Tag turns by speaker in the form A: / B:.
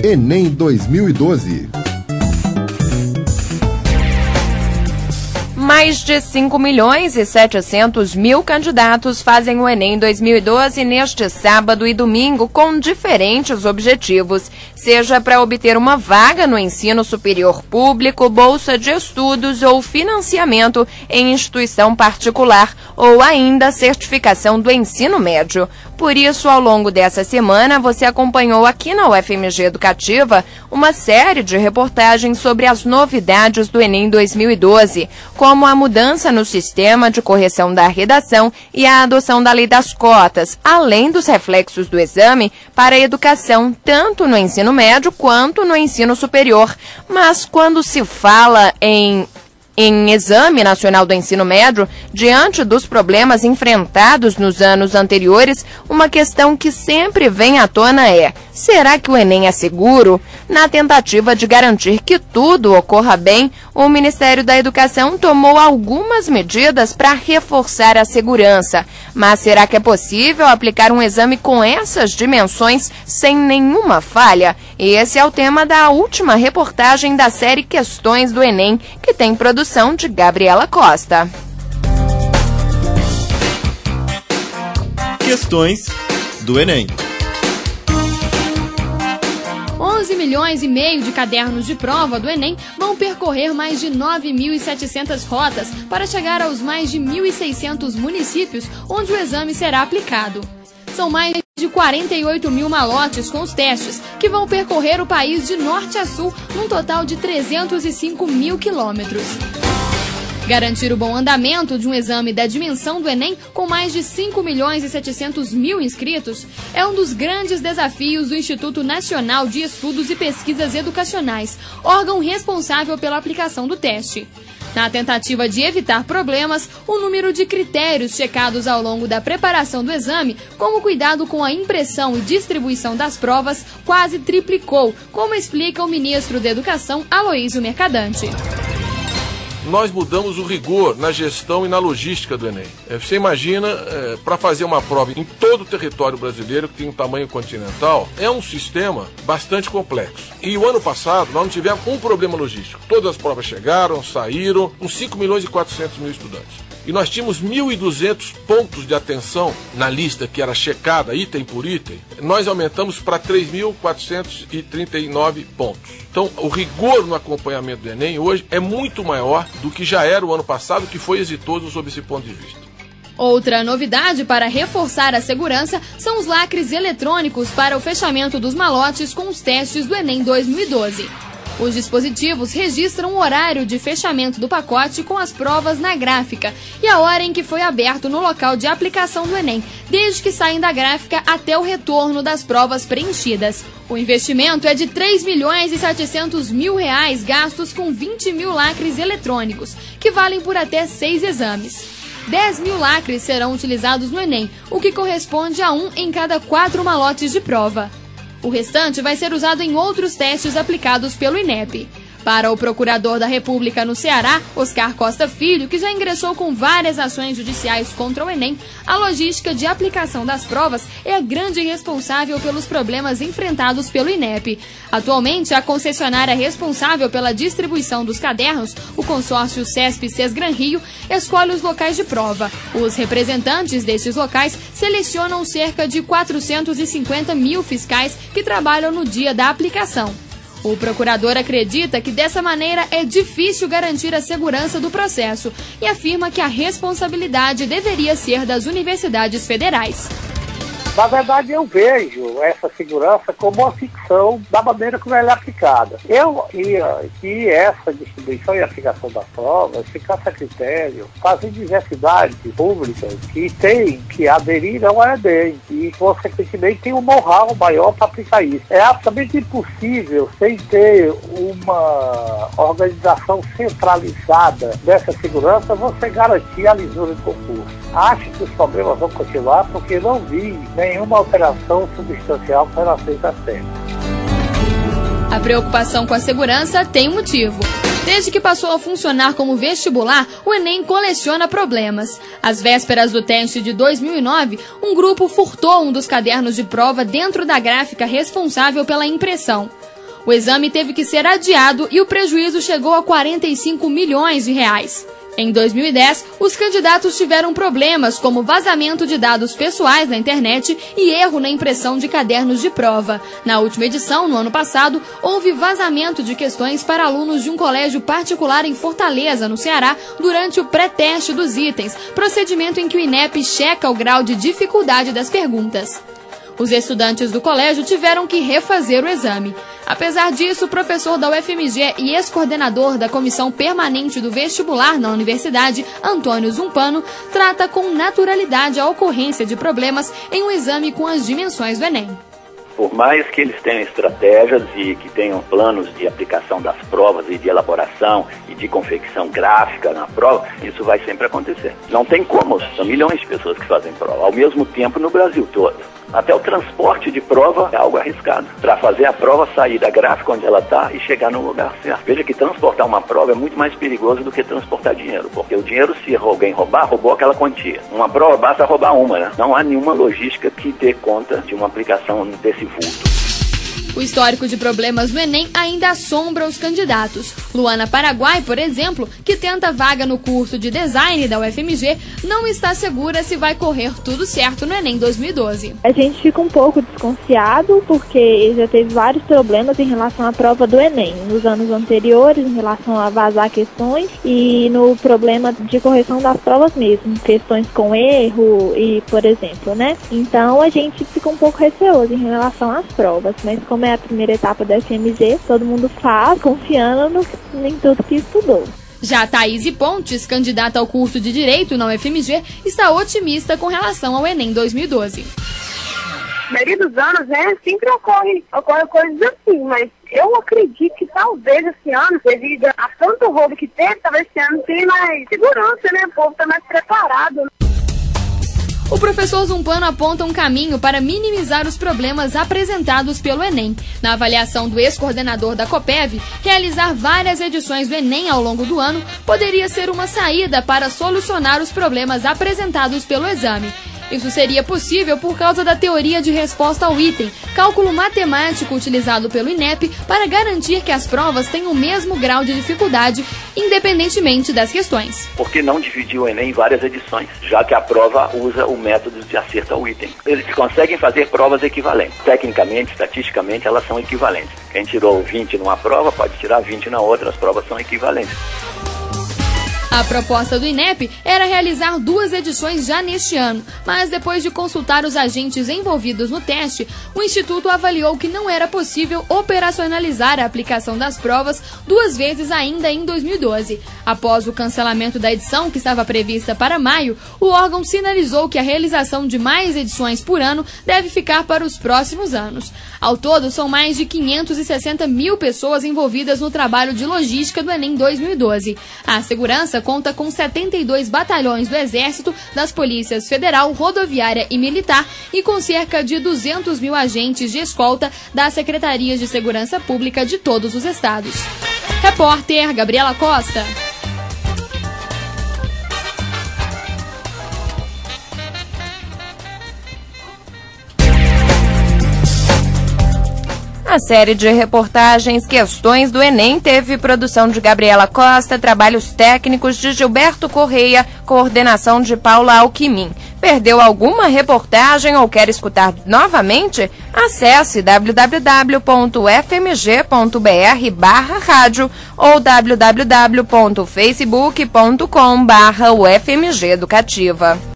A: Enem 2012.
B: Mais de 5.700.000 candidatos fazem o Enem 2012 neste sábado e domingo com diferentes objetivos, seja para obter uma vaga no ensino superior público, bolsa de estudos ou financiamento em instituição particular ou ainda certificação do ensino médio. Por isso, ao longo dessa semana, você acompanhou aqui na UFMG Educativa uma série de reportagens sobre as novidades do Enem 2012, como a mudança no sistema de correção da redação e a adoção da lei das cotas, além dos reflexos do exame para a educação, tanto no ensino médio quanto no ensino superior. Mas quando se fala em Exame Nacional do Ensino Médio, diante dos problemas enfrentados nos anos anteriores, uma questão que sempre vem à tona é: será que o Enem é seguro? Na tentativa de garantir que tudo ocorra bem, o Ministério da Educação tomou algumas medidas para reforçar a segurança. Mas será que é possível aplicar um exame com essas dimensões sem nenhuma falha? Esse é o tema da última reportagem da série Questões do Enem, que tem produção de Gabriela Costa.
C: Questões do Enem.
D: 11 milhões e meio de cadernos de prova do Enem vão percorrer mais de 9.700 rotas para chegar aos mais de 1.600 municípios onde o exame será aplicado. São mais de 48 mil malotes com os testes, que vão percorrer o país de norte a sul, num total de 305 mil quilômetros. Garantir o bom andamento de um exame da dimensão do Enem, com mais de 5.700.000 inscritos, é um dos grandes desafios do Instituto Nacional de Estudos e Pesquisas Educacionais, órgão responsável pela aplicação do teste. Na tentativa de evitar problemas, o número de critérios checados ao longo da preparação do exame, como cuidado com a impressão e distribuição das provas, quase triplicou, como explica o ministro da Educação, Aloísio Mercadante.
E: Nós mudamos o rigor na gestão e na logística do Enem. Você imagina, para fazer uma prova em todo o território brasileiro, que tem um tamanho continental, é um sistema bastante complexo. E o ano passado, nós não tivemos um problema logístico. Todas as provas chegaram, saíram, com 5.400.000 estudantes. E nós tínhamos 1.200 pontos de atenção na lista que era checada item por item. Nós aumentamos para 3.439 pontos. Então, o rigor no acompanhamento do Enem hoje é muito maior do que já era o ano passado, que foi exitoso sob esse ponto de vista.
D: Outra novidade para reforçar a segurança são os lacres eletrônicos para o fechamento dos malotes com os testes do Enem 2012. Os dispositivos registram o horário de fechamento do pacote com as provas na gráfica e a hora em que foi aberto no local de aplicação do Enem, desde que saem da gráfica até o retorno das provas preenchidas. O investimento é de R$ 3.700.000 gastos com 20 mil lacres eletrônicos, que valem por até 6 exames. 10 mil lacres serão utilizados no Enem, o que corresponde a 1 em cada 4 malotes de prova. O restante vai ser usado em outros testes aplicados pelo INEP. Para o procurador da República no Ceará, Oscar Costa Filho, que já ingressou com várias ações judiciais contra o Enem, a logística de aplicação das provas é a grande responsável pelos problemas enfrentados pelo INEP. Atualmente, a concessionária responsável pela distribuição dos cadernos, o consórcio CESP-CESGRAN Rio, escolhe os locais de prova. Os representantes desses locais selecionam cerca de 450 mil fiscais que trabalham no dia da aplicação. O procurador acredita que dessa maneira é difícil garantir a segurança do processo e afirma que a responsabilidade deveria ser das universidades federais.
F: Na verdade, eu vejo essa segurança como uma ficção da maneira como ela é aplicada. Eu queria que essa distribuição e aplicação das provas ficasse a critério das universidades públicas que têm que aderir ao Enem e, consequentemente, tem um know-how maior para aplicar isso. É absolutamente impossível, sem ter uma organização centralizada dessa segurança, você garantir a lisura do concurso. Acho que os problemas vão continuar porque não vi nenhuma alteração substancial com relação a tempo.
D: A preocupação com a segurança tem um motivo. Desde que passou a funcionar como vestibular, o Enem coleciona problemas. Às vésperas do teste de 2009, um grupo furtou um dos cadernos de prova dentro da gráfica responsável pela impressão. O exame teve que ser adiado e o prejuízo chegou a 45 milhões de reais. Em 2010, os candidatos tiveram problemas como vazamento de dados pessoais na internet e erro na impressão de cadernos de prova. Na última edição, no ano passado, houve vazamento de questões para alunos de um colégio particular em Fortaleza, no Ceará, durante o pré-teste dos itens, procedimento em que o INEP checa o grau de dificuldade das perguntas. Os estudantes do colégio tiveram que refazer o exame. Apesar disso, o professor da UFMG e ex-coordenador da Comissão Permanente do Vestibular na universidade, Antônio Zumpano, trata com naturalidade a ocorrência de problemas em um exame com as dimensões do Enem.
G: Por mais que eles tenham estratégias e que tenham planos de aplicação das provas e de elaboração e de confecção gráfica na prova, isso vai sempre acontecer. Não tem como, são milhões de pessoas que fazem prova, ao mesmo tempo no Brasil todo. Até o transporte de prova é algo arriscado, para fazer a prova sair da gráfica onde ela está e chegar no lugar certo. Veja que transportar uma prova é muito mais perigoso do que transportar dinheiro, porque o dinheiro, se alguém roubar, roubou aquela quantia. Uma prova basta roubar uma, né? Não há nenhuma logística que dê conta de uma aplicação desse vulto.
D: O histórico de problemas no Enem ainda assombra os candidatos. Luana Paraguai, por exemplo, que tenta vaga no curso de design da UFMG, não está segura se vai correr tudo certo no Enem 2012.
H: A gente fica um pouco desconfiado porque já teve vários problemas em relação à prova do Enem, nos anos anteriores, em relação a vazar questões e no problema de correção das provas mesmo, questões com erro e, por exemplo, né? Então a gente fica um pouco receoso em relação às provas, mas como é a primeira etapa da FMG, todo mundo faz confiando em tudo que estudou.
D: Já Thaís Pontes, candidata ao curso de Direito na UFMG, está otimista com relação ao Enem 2012.
I: Na maioria dos anos, né, sempre ocorre coisas assim, mas eu acredito que talvez esse ano, devido a tanto roubo que teve, talvez esse ano tenha mais segurança, né, o povo está mais preparado.
D: O professor Zumpano aponta um caminho para minimizar os problemas apresentados pelo Enem. Na avaliação do ex-coordenador da COPEV, realizar várias edições do Enem ao longo do ano poderia ser uma saída para solucionar os problemas apresentados pelo exame. Isso seria possível por causa da teoria de resposta ao item, cálculo matemático utilizado pelo INEP para garantir que as provas tenham o mesmo grau de dificuldade, independentemente das questões.
G: Por que não dividir o Enem em várias edições, já que a prova usa o método de acerto ao item? Eles conseguem fazer provas equivalentes. Tecnicamente, estatisticamente, elas são equivalentes. Quem tirou 20 numa prova pode tirar 20 na outra, as provas são equivalentes.
D: A proposta do INEP era realizar 2 edições já neste ano, mas depois de consultar os agentes envolvidos no teste, o Instituto avaliou que não era possível operacionalizar a aplicação das provas 2 vezes ainda em 2012. Após o cancelamento da edição, que estava prevista para maio, o órgão sinalizou que a realização de mais edições por ano deve ficar para os próximos anos. Ao todo, são mais de 560 mil pessoas envolvidas no trabalho de logística do Enem 2012. A segurança conta com 72 batalhões do Exército, das Polícias Federal, Rodoviária e Militar e com cerca de 200 mil agentes de escolta das Secretarias de Segurança Pública de todos os estados. Repórter Gabriela Costa.
B: A série de reportagens Questões do Enem teve produção de Gabriela Costa, trabalhos técnicos de Gilberto Correia, coordenação de Paula Alquimim. Perdeu alguma reportagem ou quer escutar novamente? Acesse www.fmg.br/rádio ou www.facebook.com/UFMG Educativa.